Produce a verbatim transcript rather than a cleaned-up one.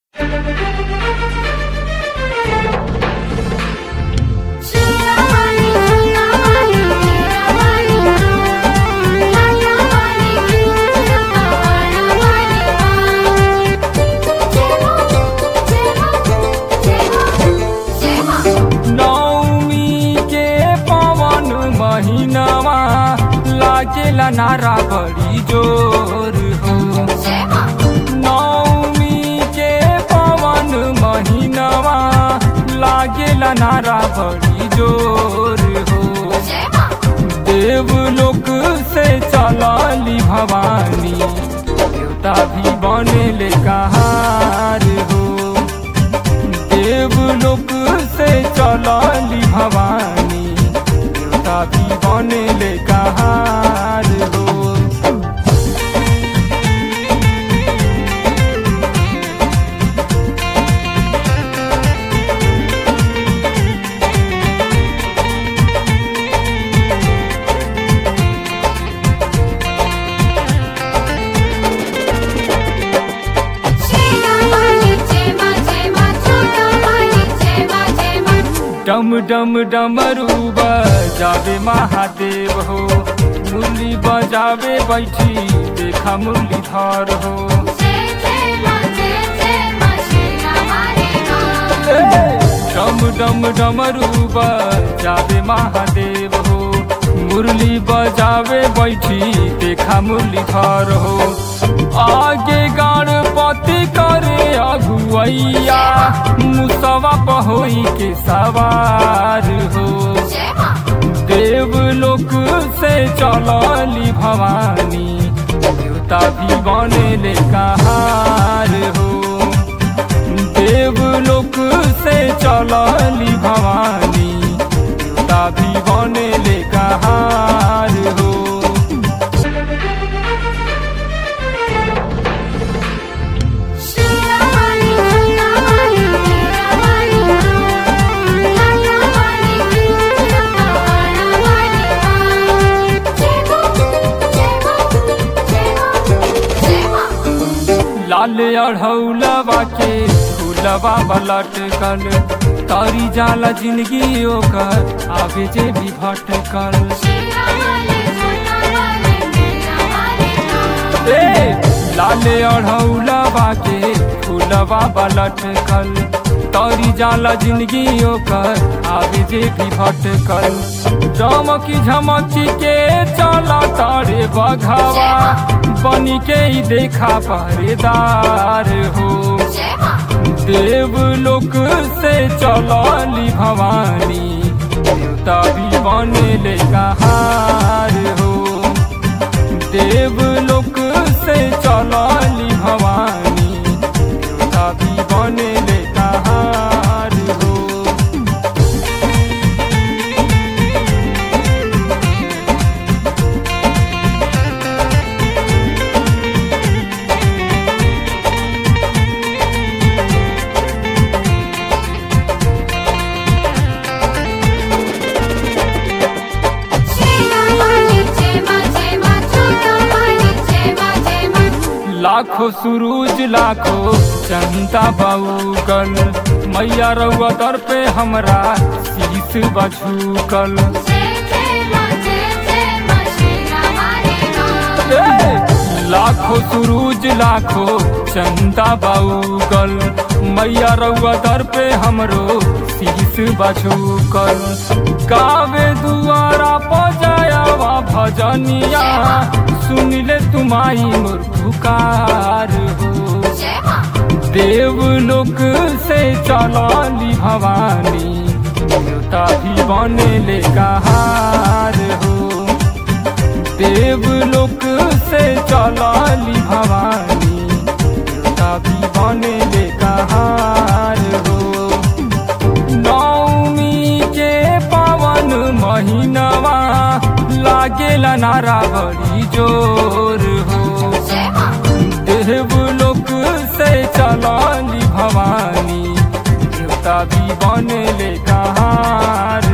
लागेला नारा बड़ी जोर हो। नौमी के पवन महीनवा लागेला नारा बड़ी जोर हो। देवलोक से चलली भवानी देवता भी बनेले कहार हो। देवलोक से चलली भवानी देवता भी बनेले कहार हो। डम डम डमरू बजावे महादेव हो। मुरली बजावे बैठी देखा मुरलीधर हो। डम डम डमरू बजावे महादेव हो। मुरली बजावे बैठी देखा मुरलीधर हो। आगे गणपति करे अगुवैया मुसवा पहोई के सवार हो। देवलोक से चलली भवानी देवता भी बनेले कहार हो। देवलोक से चलली भवानी देवता भी बनेले कहार हो। लाल अढ़ौलवा के फूलवा लटकल तारी जाला जिंदगी ओकर आगे जे भी भटकल। लाल अढ़ौलवा के फूलवा लटकल तारी जाला जिंदगी ओकर आगे जे भी भटकल। चमकी झमकी के चला तारे बघावा बनी के ही देखा पहरेदार हो। देवलोक से चलली भवानी देवता भी बनेले कहार हो। देवलोक से चलली भवानी देवता भी बनेले कहार हो। लाखों सूरज लाखों चंदा बाउकल मैया रउआ दर पे हमरा शीश बझुकल। लाखों सूरज लाखों चंदा बाउकल मैया रउआ दर पे हमरो शीश बझुकल। गावे दुआरा पजायावा भजनिया सुन ले तुम्हारी मोर पुकार हो। देवलोक से चलली भवानी देवता भी बनेले कहार हो। देवलोक से चलली भवानी देवता भी बनेले कहार हो। नौमी के पावन महीनवा लागेला नारा बड़ी जोर हो। देवलोक से चलली भवानी देवता भी बनेले कहार